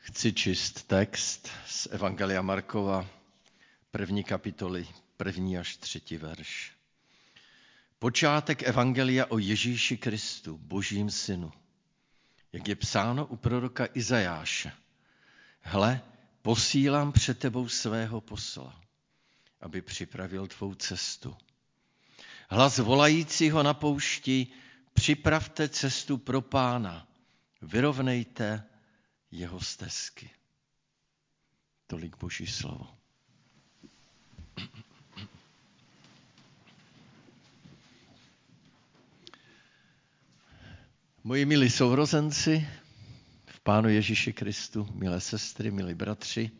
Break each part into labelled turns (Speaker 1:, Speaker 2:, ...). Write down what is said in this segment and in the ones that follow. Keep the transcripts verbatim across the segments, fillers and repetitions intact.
Speaker 1: Chci číst text z Evangelia Markova, první kapitoly, první až třetí verš. Počátek Evangelia o Ježíši Kristu, Božím synu. Jak je psáno u proroka Izajáše. Hle, posílám před tebou svého posla, aby připravil tvou cestu. Hlas volajícího na poušti, připravte cestu pro Pána, vyrovnejte jeho stezky. Tolik Boží slovo. Moji milí sourozenci v Pánu Ježíši Kristu, milé sestry, milí bratři,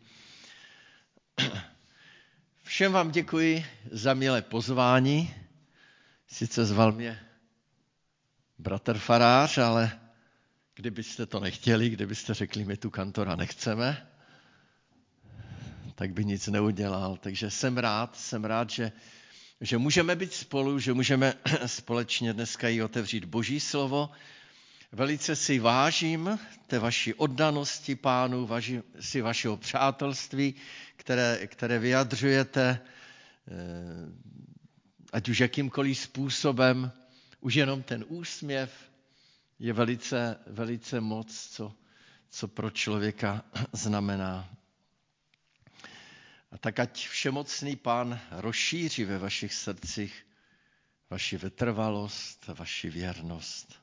Speaker 1: všem vám děkuji za milé pozvání. Sice zval mě bratr farář, ale kdybyste to nechtěli, kdybyste řekli, my tu kantora nechceme, tak by nic neudělal. Takže jsem rád, jsem rád, že, že můžeme být spolu, že můžeme společně dneska i otevřít Boží slovo. Velice si vážím té vaší oddanosti Pánu, vážím si vašeho přátelství, které, které vyjadřujete, ať už jakýmkoliv způsobem, už jenom ten úsměv je velice, velice moc, co, co pro člověka znamená. A tak ať všemocný Pán rozšíří ve vašich srdcích vaši vytrvalost, vaši věrnost.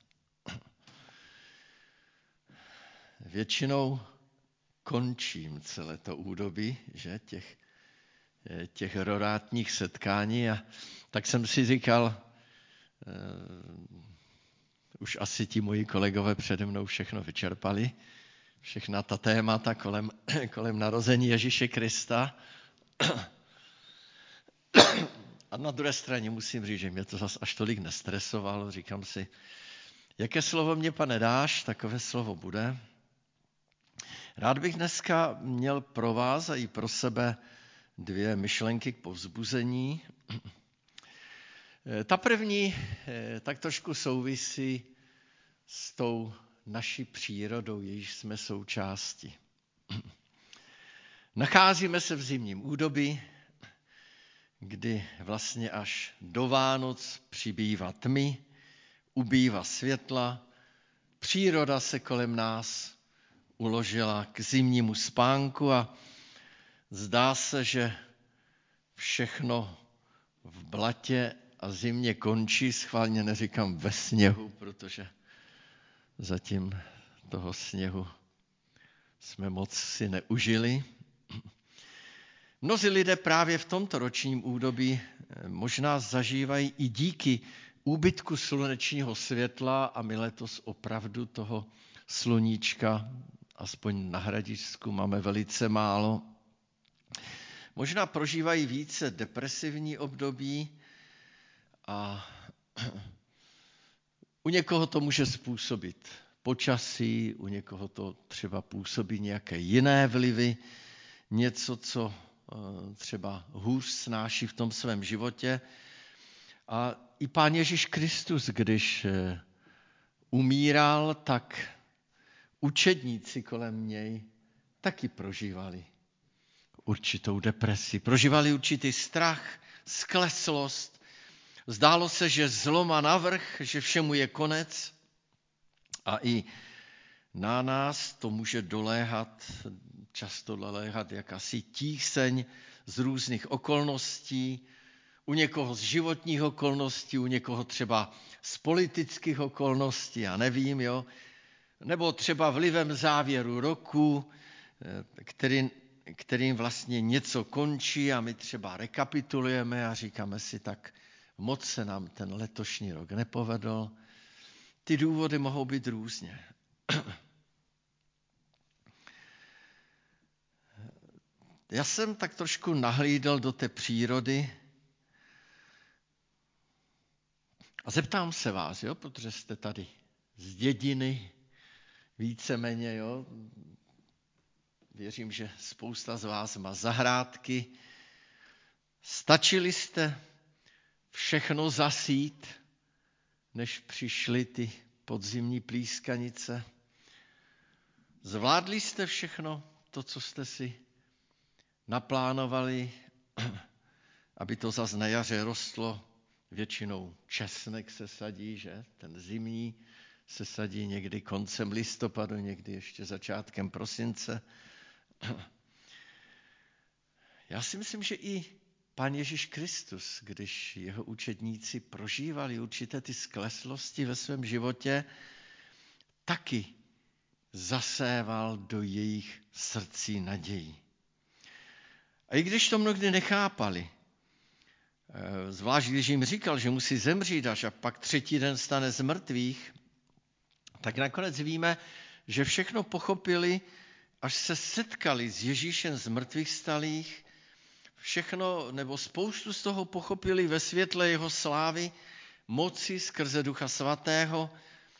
Speaker 1: Většinou končím celé to údobí, že, těch, těch rorátních setkání a tak jsem si říkal, uh, už asi ti moji kolegové přede mnou všechno vyčerpali, všechna ta témata kolem, kolem narození Ježíše Krista. A na druhé straně musím říct, že mě to zas až tolik nestresovalo. Říkám si, jaké slovo mě, Pane, dáš, takové slovo bude. Rád bych dneska měl pro vás a i pro sebe dvě myšlenky k povzbuzení. Ta první tak trošku souvisí s tou naší přírodou, jejíž jsme součástí. Nacházíme se v zimním údobí, kdy vlastně až do Vánoc přibývá tmy, ubývá světla, příroda se kolem nás uložila k zimnímu spánku a zdá se, že všechno v blatě a zimě končí. Schválně neříkám ve sněhu, protože zatím toho sněhu jsme moc si neužili. Mnozí lidé právě v tomto ročním údobí možná zažívají i díky úbytku slunečního světla a my letos opravdu toho sluníčka, aspoň na Hradišťsku, máme velice málo. Možná prožívají více depresivní období a u někoho to může způsobit počasí, u někoho to třeba působí nějaké jiné vlivy, něco, co třeba hůř snáší v tom svém životě. A i Pán Ježíš Kristus, když umíral, tak učedníci kolem něj taky prožívali určitou depresi, prožívali určitý strach, skleslost. Zdálo se, že zlo má navrch, že všemu je konec a i na nás to může doléhat, často doléhat jakási tíseň z různých okolností, u někoho z životních okolností, u někoho třeba z politických okolností, já nevím, jo, nebo třeba vlivem závěru roku, který, kterým vlastně něco končí a my třeba rekapitulujeme a říkáme si, tak moc se nám ten letošní rok nepovedl. Ty důvody mohou být různě. Já jsem tak trošku nahlídl do té přírody a zeptám se vás, jo, protože jste tady z dědiny, víceméně, jo. Věřím, že spousta z vás má zahrádky. Stačili jste všechno zasít, než přišly ty podzimní plískanice? Zvládli jste všechno to, co jste si naplánovali, aby to zas na jaře rostlo? Většinou česnek se sadí, že? Ten zimní se sadí někdy koncem listopadu, někdy ještě začátkem prosince. Já si myslím, že i Pán Ježíš Kristus, když jeho učedníci prožívali určité ty skleslosti ve svém životě, taky zaséval do jejich srdcí naději. A i když to mnohdy nechápali, zvlášť když jim říkal, že musí zemřít až a pak třetí den stane z mrtvých, tak nakonec víme, že všechno pochopili, až se setkali s Ježíšem z mrtvých vstalých. Všechno, nebo spoustu z toho pochopili ve světle jeho slávy, moci skrze Ducha Svatého.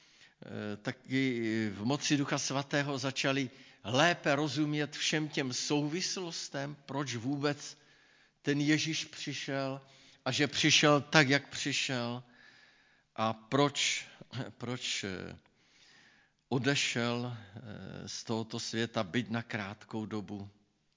Speaker 1: Taky v moci Ducha Svatého začali lépe rozumět všem těm souvislostem, proč vůbec ten Ježíš přišel a že přišel tak, jak přišel a proč, proč odešel z tohoto světa, byť na krátkou dobu.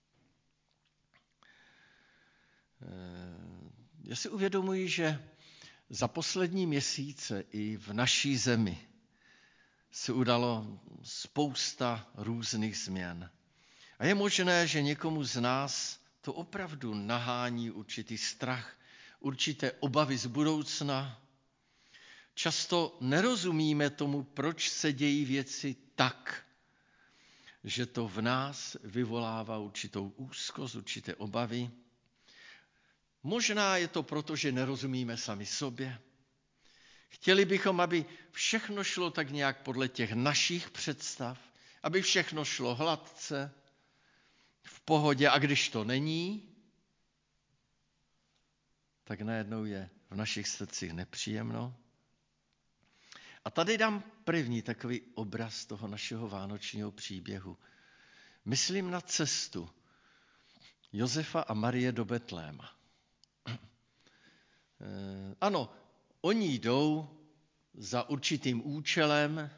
Speaker 1: Já si uvědomuji, že za poslední měsíce i v naší zemi se udalo spousta různých změn. A je možné, že někomu z nás to opravdu nahání určitý strach, určité obavy z budoucna. Často nerozumíme tomu, proč se dějí věci tak, že to v nás vyvolává určitou úzkost, určité obavy. Možná je to proto, že nerozumíme sami sobě. Chtěli bychom, aby všechno šlo tak nějak podle těch našich představ, aby všechno šlo hladce, v pohodě, a když to není, tak najednou je v našich srdcích nepříjemno. A tady dám první takový obraz toho našeho vánočního příběhu. Myslím na cestu Josefa a Marie do Betléma. Ano, oni jdou za určitým účelem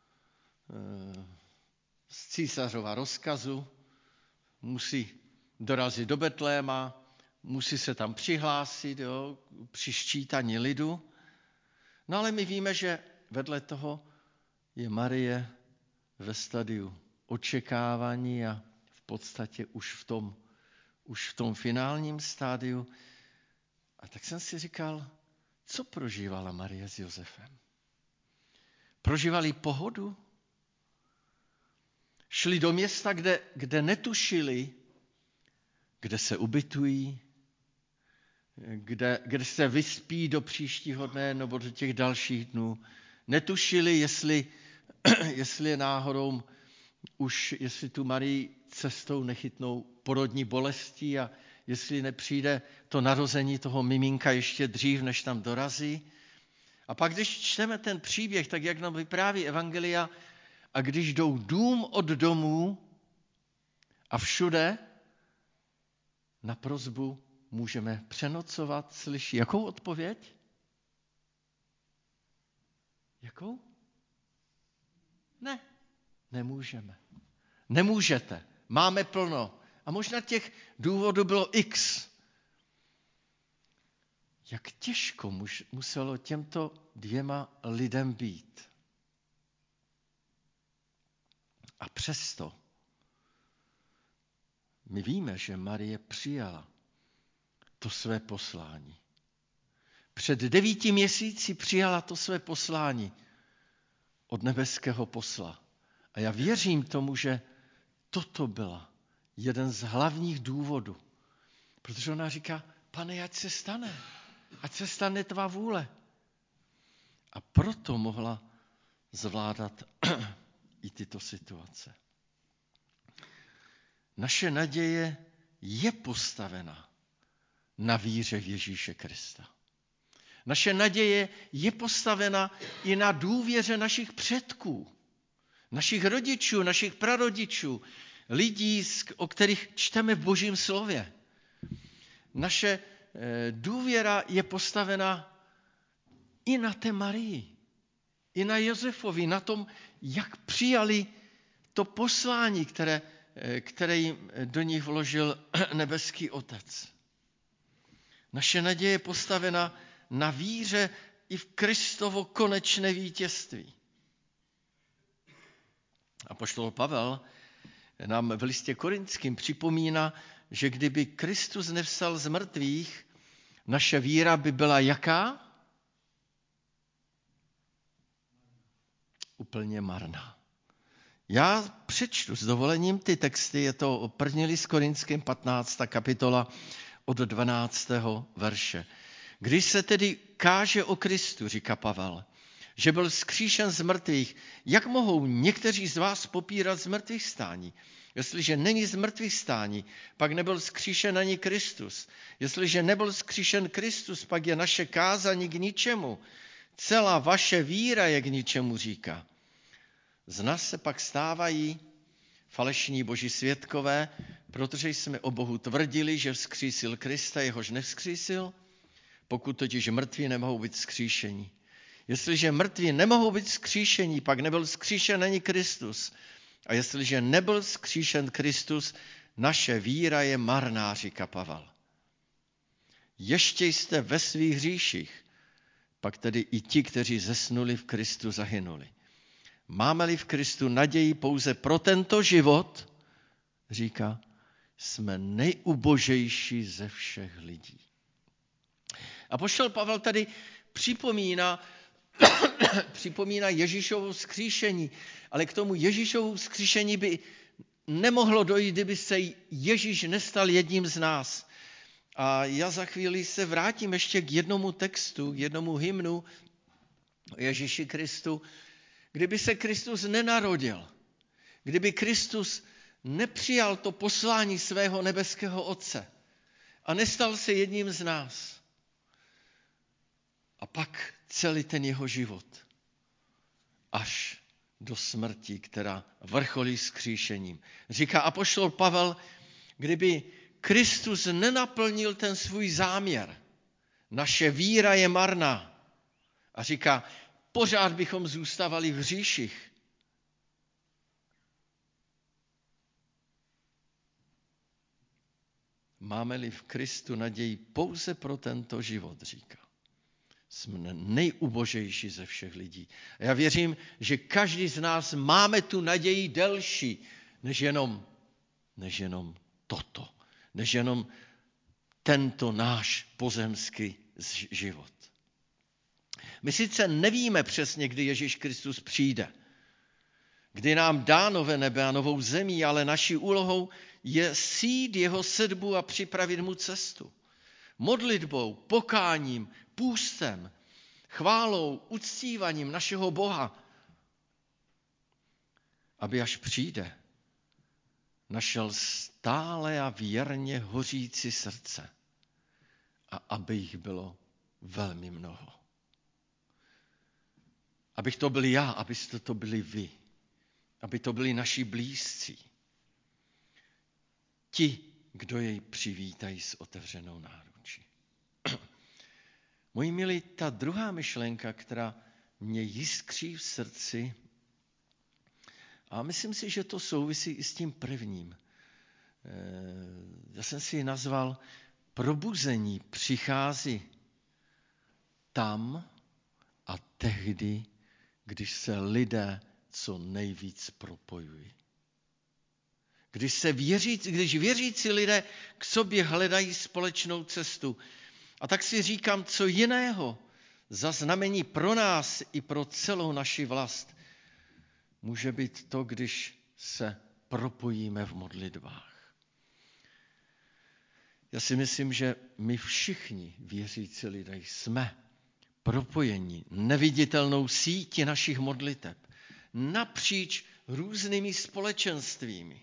Speaker 1: z císařova rozkazu, musí dorazit do Betléma, musí se tam přihlásit, jo, při sčítání lidu. No ale my víme, že vedle toho je Marie ve stadiu očekávání a v podstatě už v tom, už v tom finálním stádiu. A tak jsem si říkal, co prožívala Marie s Josefem? Prožívali pohodu? Šli do města, kde, kde netušili, kde se ubytují, kde, kde se vyspí do příštího dne nebo do těch dalších dnů. Netušili, jestli, jestli je náhodou už, jestli tu Marii cestou nechytnou porodní bolesti a jestli nepřijde to narození toho miminka ještě dřív, než tam dorazí. A pak, když čteme ten příběh, tak jak nám vypráví evangelia, a když jdou dům od domů a všude na prosbu můžeme přenocovat, slyší. Jakou odpověď? Jakou? Ne, nemůžeme. Nemůžete. Máme plno. A možná těch důvodů bylo x. Jak těžko muselo těmto dvěma lidem být. A přesto my víme, že Marie přijala to své poslání. Před devíti měsíci přijala to své poslání od nebeského posla. A já věřím tomu, že toto byla jeden z hlavních důvodů. Protože ona říká, Pane, ať se stane. Ať se stane tvá vůle. A proto mohla zvládat i tyto situace. Naše naděje je postavena na víře v Ježíše Krista. Naše naděje je postavena i na důvěře našich předků, našich rodičů, našich prarodičů, lidí, o kterých čteme v Božím slově. Naše důvěra je postavena i na té Marii, i na Josefovi, na tom, jak přijali to poslání, které, které jim do nich vložil nebeský Otec. Naše naděje je postavena na víře i v Kristovo konečné vítězství. Apoštol Pavel nám v listě Korinským připomíná, že kdyby Kristus nevstal z mrtvých, naše víra by byla jaká? Úplně marná. Já přečtu s dovolením ty texty, je to první list Korinským patnáctá kapitola od dvanáctého verše. Když se tedy káže o Kristu, říká Pavel, že byl vzkříšen z mrtvých, jak mohou někteří z vás popírat z mrtvých stání? Jestliže není z mrtvých stání, pak nebyl vzkříšen ani Kristus. Jestliže nebyl vzkříšen Kristus, pak je naše kázání k ničemu. Celá vaše víra je k ničemu, říká. Z nás se pak stávají falešní boží svědkové, protože jsme o Bohu tvrdili, že vzkřísil Krista, jehož nevzkřísil, pokud totiž mrtví nemohou být vzkříšeni. Jestliže mrtví nemohou být vzkříšeni, pak nebyl vzkříšen ani Kristus. A jestliže nebyl vzkříšen Kristus, naše víra je marná, říká Pavel. Ještě jste ve svých hříších, pak tedy i ti, kteří zesnuli v Kristu, zahynuli. Máme-li v Kristu naději pouze pro tento život, říká, jsme nejubožejší ze všech lidí. Apoštol Pavel tady připomíná, připomíná Ježíšovo vzkříšení, ale k tomu Ježíšovu vzkříšení by nemohlo dojít, kdyby se Ježíš nestal jedním z nás. A já za chvíli se vrátím ještě k jednomu textu, k jednomu hymnu Ježíši Kristu. Kdyby se Kristus nenarodil, kdyby Kristus nepřijal to poslání svého nebeského Otce a nestal se jedním z nás, a pak celý ten jeho život až do smrti, která vrcholí vzkříšením. Říká apoštol Pavel, kdyby Kristus nenaplnil ten svůj záměr, naše víra je marná. A říká, pořád bychom zůstávali v hříších. Máme-li v Kristu naději pouze pro tento život, říká. Jsme nejubožejší ze všech lidí. A já věřím, že každý z nás máme tu naději delší, než jenom, než jenom toto. Než jenom tento náš pozemský život. My sice nevíme přesně, kdy Ježíš Kristus přijde, kdy nám dá nové nebe a novou zemi, ale naší úlohou je sít jeho sedbu a připravit mu cestu. Modlitbou, pokáním, půstem, chválou, uctívaním našeho Boha, aby až přijde, našel stále a věrně hořící srdce a aby jich bylo velmi mnoho. Abych to byl já, abyste to byli vy, aby to byli naši blízcí. Ti, kdo jej přivítají s otevřenou náručí. Moji milí, ta druhá myšlenka, která mě jiskří v srdci, a myslím si, že to souvisí i s tím prvním. Já jsem si ji nazval probuzení přichází tam a tehdy, když se lidé co nejvíc propojují. Když, se věřící, když věřící lidé k sobě hledají společnou cestu. A tak si říkám, co jiného za znamení pro nás i pro celou naši vlast může být to, když se propojíme v modlitbách. Já si myslím, že my všichni věřící lidé jsme propojení neviditelnou sítí našich modliteb napříč různými společenstvími.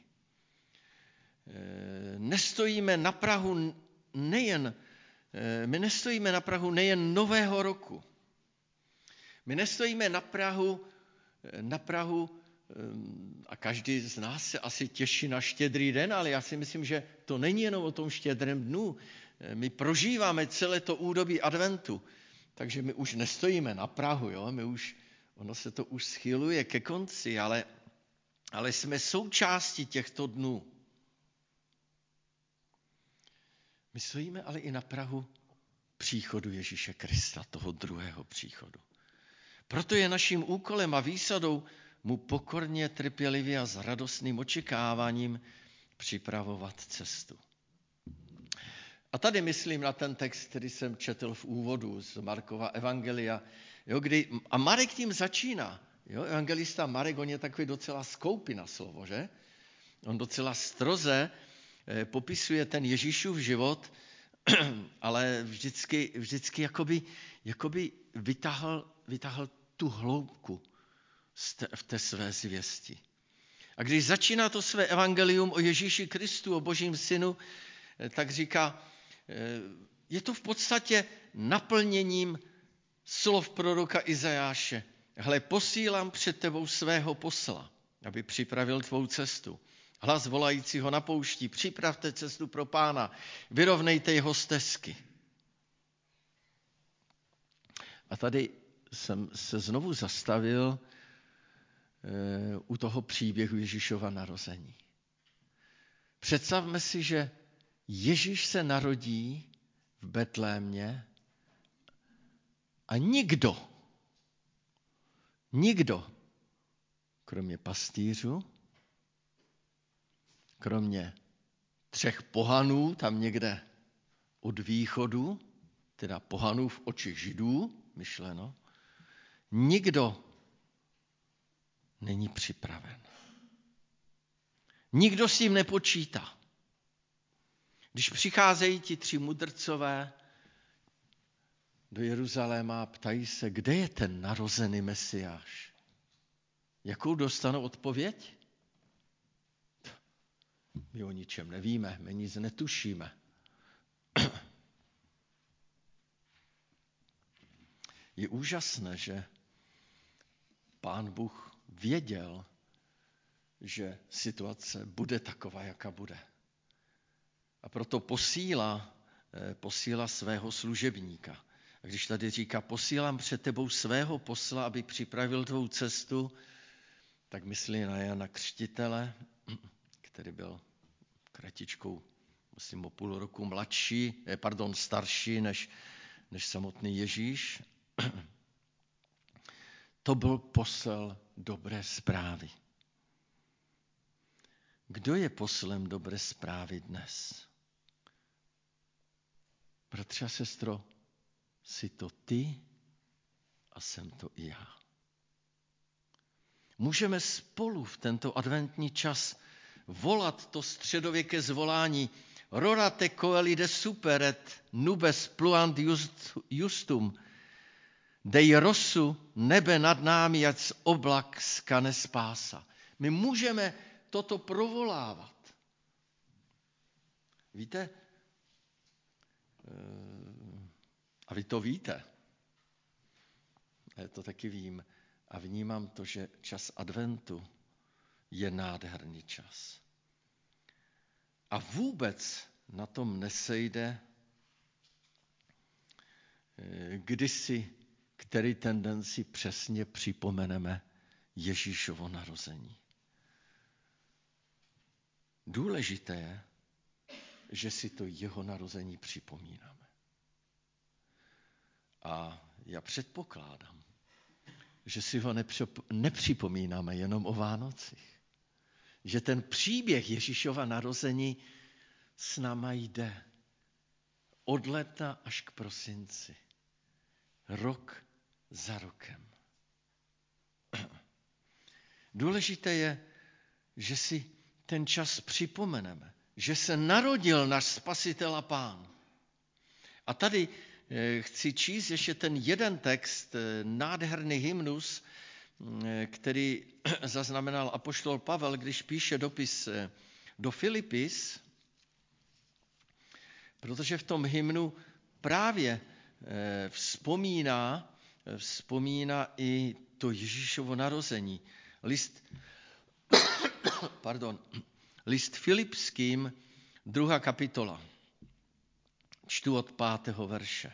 Speaker 1: Nestojíme na prahu nejen, my nestojíme na prahu nejen nového roku. My nestojíme na prahu, na prahu, a každý z nás se asi těší na štědrý den, ale já si myslím, že to není jenom o tom štědrém dnu. My prožíváme celé to údobí adventu, takže my už nestojíme na prahu, jo? My už, ono se to už schyluje ke konci, ale ale jsme součástí těchto dnů. My stojíme ale i na prahu příchodu Ježíše Krista, toho druhého příchodu. Proto je naším úkolem a výsadou mu pokorně, trpělivě a s radostným očekáváním připravovat cestu. A tady myslím na ten text, který jsem četl v úvodu z Markova evangelia. Jo, kdy, a Marek tím začíná. Jo, evangelista Marek, on je takový docela skoupý na slovo, že? On docela stroze eh, popisuje ten Ježíšův život, ale vždycky, vždycky jakoby, jakoby vytáhl, vytáhl tu hloubku v té své zvěsti. A když začíná to své evangelium o Ježíši Kristu, o Božím synu, tak říká, je to v podstatě naplněním slov proroka Izajáše. Hle, posílám před tebou svého posla, aby připravil tvou cestu. Hlas volajícího na poušti, připravte cestu pro Pána, vyrovnejte jeho stezky. A tady jsem se znovu zastavil e, u toho příběhu Ježíšova narození. Představme si, že Ježíš se narodí v Betlémě a nikdo, nikdo, kromě pastýřů, kromě třech pohanů, tam někde od východu, teda pohanů v očích Židů, myšleno, nikdo není připraven. Nikdo s tím nepočítá. Když přicházejí ti tři mudrcové do Jeruzaléma a ptají se, kde je ten narozený Mesiáš, jakou dostanou odpověď? My o ničem nevíme, my nic netušíme. Je úžasné, že Pán Bůh věděl, že situace bude taková, jaká bude. A proto posílá, posílá svého služebníka. A když tady říká, posílám před tebou svého posla, aby připravil tvou cestu, tak myslí na Jana Křtitele, který byl kratičkou, myslím o půl roku mladší, pardon, starší než, než samotný Ježíš. To byl posel dobré zprávy. Kdo je poslem dobré zprávy dnes? Bratře a sestro, jsi to ty a jsem to i já. Můžeme spolu v tento adventní čas volat to středověké zvolání Rorate coelide superet nubes pluant just, justum, dej rosu nebe nad námi, ať z oblak skane spása. My můžeme toto provolávat. Víte, a vy to víte, já to taky vím a vnímám to, že čas adventu je nádherný čas. A vůbec na tom nesejde kdysi, který ten den si přesně připomeneme Ježíšovo narození. Důležité je, že si to jeho narození připomínáme. A já předpokládám, že si ho nepřipomínáme jenom o Vánocích. Že ten příběh Ježíšova narození s náma jde od léta až k prosinci. Rok za rokem. Důležité je, že si ten čas připomeneme, že se narodil náš Spasitel a Pán. A tady chci číst ještě ten jeden text, nádherný hymnus, který zaznamenal apoštol Pavel, když píše dopis do Filipis, protože v tom hymnu právě vzpomíná, vzpomíná i to Ježíšovo narození. List, pardon, list Filipským, druhá kapitola. Čtu od pátého verše.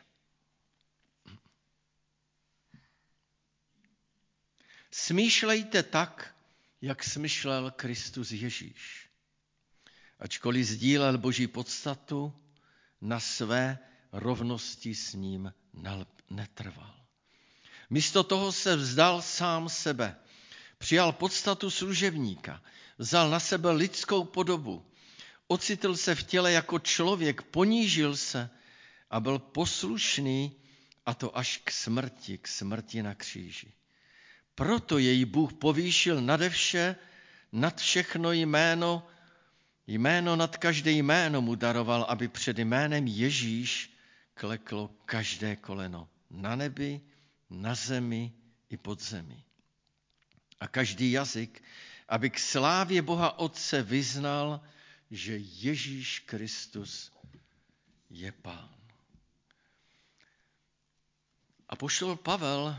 Speaker 1: Smýšlejte tak, jak smyšlel Kristus Ježíš. Ačkoliv sdílel Boží podstatu, na své rovnosti s ním netrval. Místo toho se vzdal sám sebe. Přijal podstatu služebníka, vzal na sebe lidskou podobu, ocitl se v těle jako člověk, ponížil se a byl poslušný, a to až k smrti, k smrti na kříži. Proto jej Bůh povýšil nade vše, nad všechno jméno, jméno nad každé jméno mu daroval, aby před jménem Ježíš kleklo každé koleno na nebi, na zemi i pod zemi. A každý jazyk, aby k slávě Boha Otce vyznal, že Ježíš Kristus je Pán. Apoštol Pavel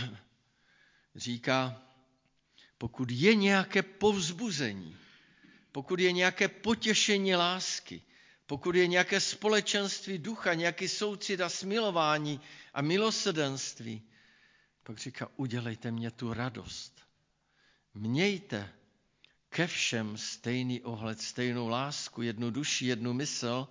Speaker 1: říká, pokud je nějaké povzbuzení, pokud je nějaké potěšení lásky, pokud je nějaké společenství ducha, nějaký soucit a smilování a milosrdenství, pak říká, udělejte mě tu radost. Mějte ke všem stejný ohled, stejnou lásku, jednu duši, jednu mysl,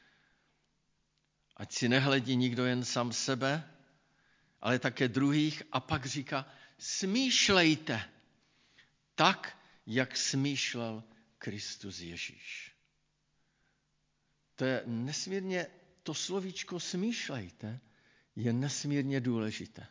Speaker 1: ať si nehledí nikdo jen sám sebe, ale také druhých. A pak říká, smýšlejte tak, jak smýšlel Kristus Ježíš. To je nesmírně, to slovíčko smýšlejte je nesmírně důležité.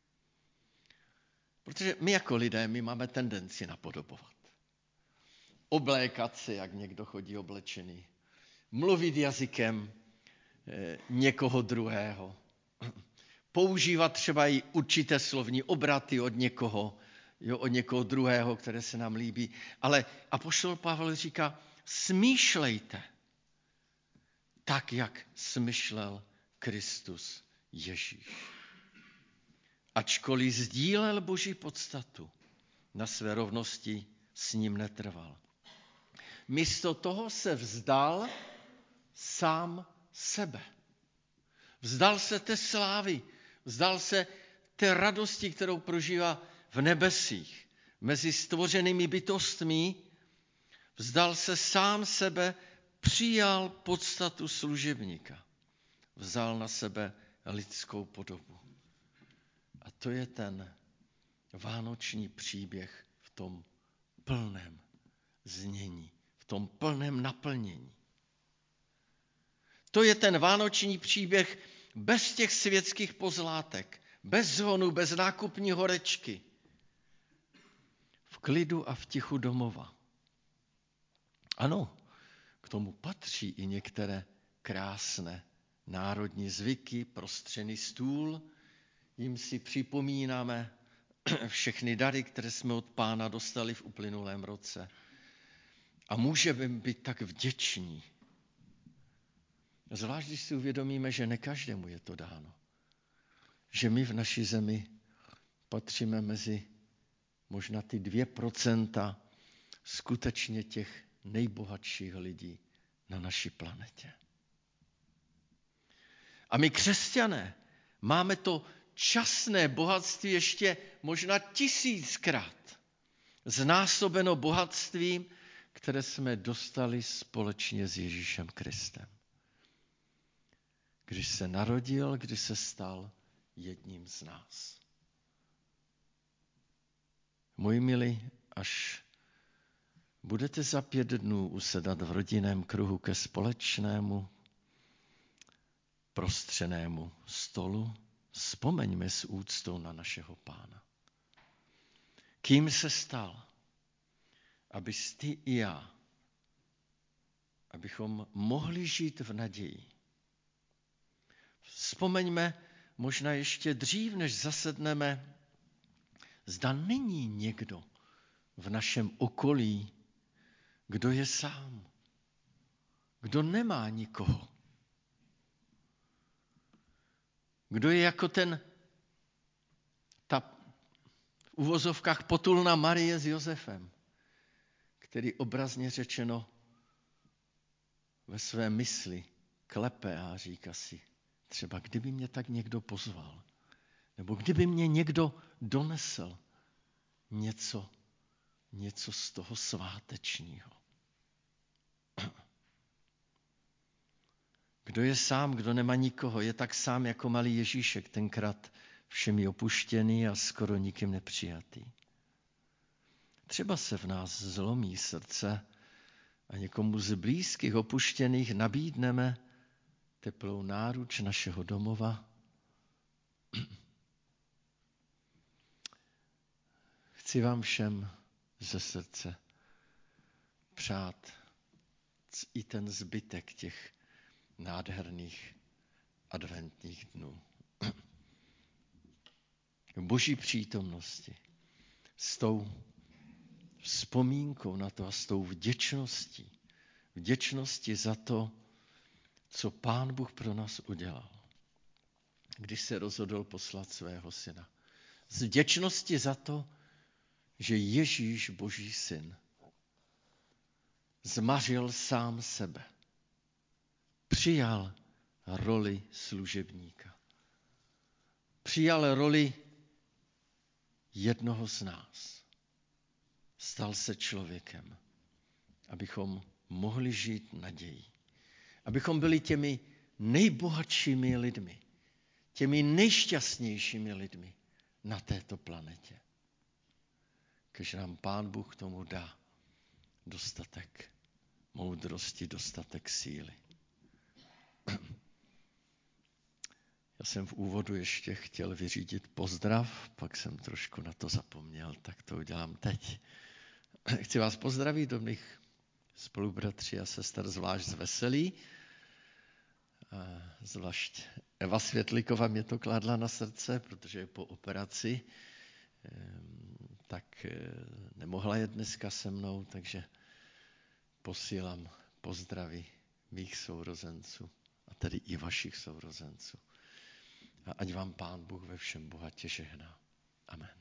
Speaker 1: Protože my jako lidé, my máme tendenci napodobovat. Oblékat se, jak někdo chodí oblečený. Mluvit jazykem někoho druhého. Používat třeba i určité slovní obraty od někoho, jo, od někoho druhého, které se nám líbí. Ale apoštol Pavel říká, smýšlejte tak, jak smyšlel Kristus Ježíš. Ačkoliv sdílel Boží podstatu, na své rovnosti s ním netrval. Místo toho se vzdal sám sebe. Vzdal se té slávy, vzdal se té radosti, kterou prožívá v nebesích, mezi stvořenými bytostmi, vzdal se sám sebe, přijal podstatu služebníka, vzal na sebe lidskou podobu. A to je ten vánoční příběh v tom plném znění, v tom plném naplnění. To je ten vánoční příběh bez těch světských pozlátek, bez zvonu, bez nákupní horečky. V klidu a v tichu domova. Ano, k tomu patří i některé krásné národní zvyky, prostřený stůl, jim si připomínáme všechny dary, které jsme od Pána dostali v uplynulém roce. A můžeme být tak vděční. Zvlášť, když si uvědomíme, že ne každému je to dáno. Že my v naší zemi patříme mezi možná ty dvě procenta skutečně těch nejbohatších lidí na naší planetě. A my křesťané máme to časné bohatství ještě možná tisíckrát znásobeno bohatstvím, které jsme dostali společně s Ježíšem Kristem. Když se narodil, když se stal jedním z nás. Moji milí, až budete za pět dnů usedat v rodinném kruhu ke společnému prostřenému stolu, vzpomeňme s úctou na našeho Pána. Kým se stal, abys ty i já, abychom mohli žít v naději. Vzpomeňme možná ještě dřív, než zasedneme, zda není někdo v našem okolí, kdo je sám, kdo nemá nikoho. Kdo je jako ten, ta v uvozovkách potulná Marie s Josefem, který obrazně řečeno ve své mysli klepe a říká si, třeba kdyby mě tak někdo pozval, nebo kdyby mě někdo donesl něco něco z toho svátečního. Kdo je sám, kdo nemá nikoho, je tak sám jako malý Ježíšek, tenkrát všemi opuštěný a skoro nikým nepřijatý. Třeba se v nás zlomí srdce a někomu z blízkých opuštěných nabídneme teplou náruč našeho domova. Chci vám všem ze srdce přát i ten zbytek těch nádherných adventních dnů. V Boží přítomnosti, s tou vzpomínkou na to a s tou vděčností. Vděčnosti za to, co Pán Bůh pro nás udělal, když se rozhodl poslat svého syna. Z vděčnosti za to, že Ježíš, Boží syn, zmařil sám sebe. Přijal roli služebníka. Přijal roli jednoho z nás. Stal se člověkem, abychom mohli žít nadějí. Abychom byli těmi nejbohatšími lidmi, těmi nejšťastnějšími lidmi na této planetě. Kež nám Pán Bůh tomu dá dostatek moudrosti, dostatek síly. Já jsem v úvodu ještě chtěl vyřídit pozdrav, pak jsem trošku na to zapomněl, tak to udělám teď. Chci vás pozdravit do mých spolubratří a sester, zvlášť z Veselí. Zvlášť Eva Světlíková mě to kládla na srdce, protože je po operaci, tak nemohla jet dneska se mnou, takže posílám pozdravy mých sourozenců a tedy i vašich sourozenců. A ať vám Pán Bůh ve všem bohatě žehná. Amen.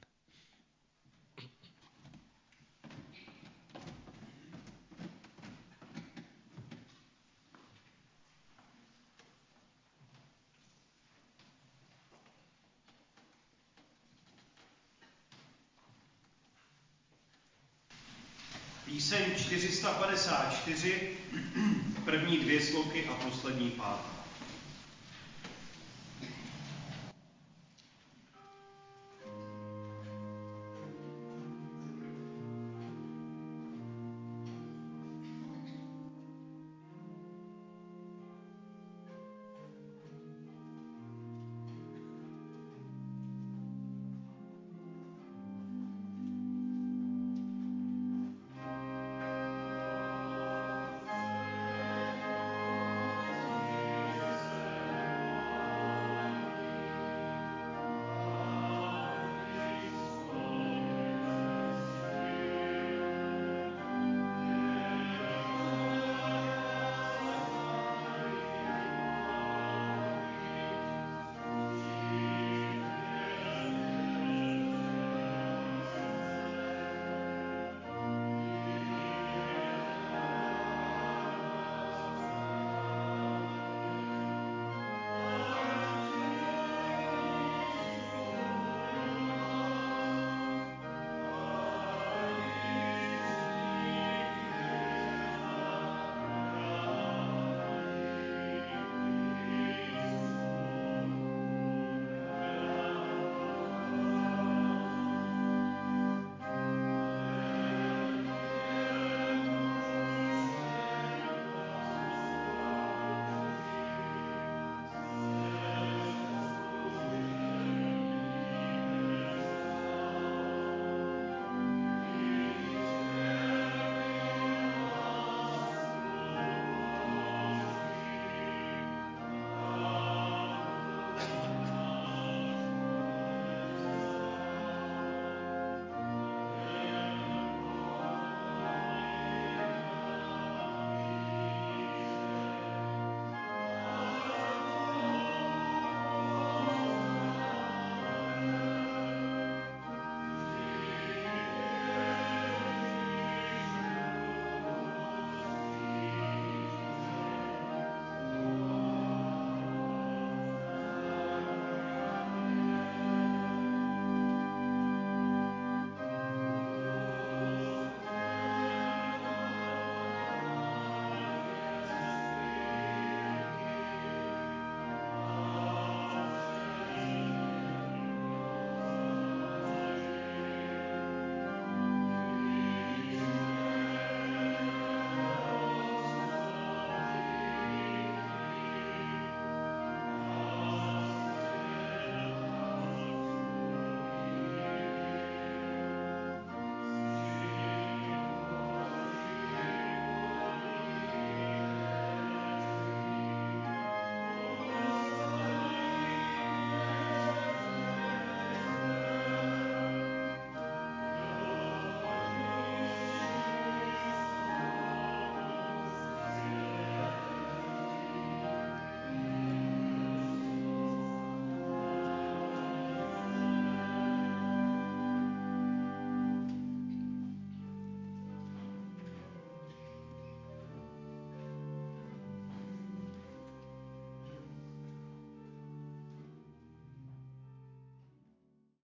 Speaker 2: Píseň čtyři sta padesát čtyři, první dvě sloky a poslední pád.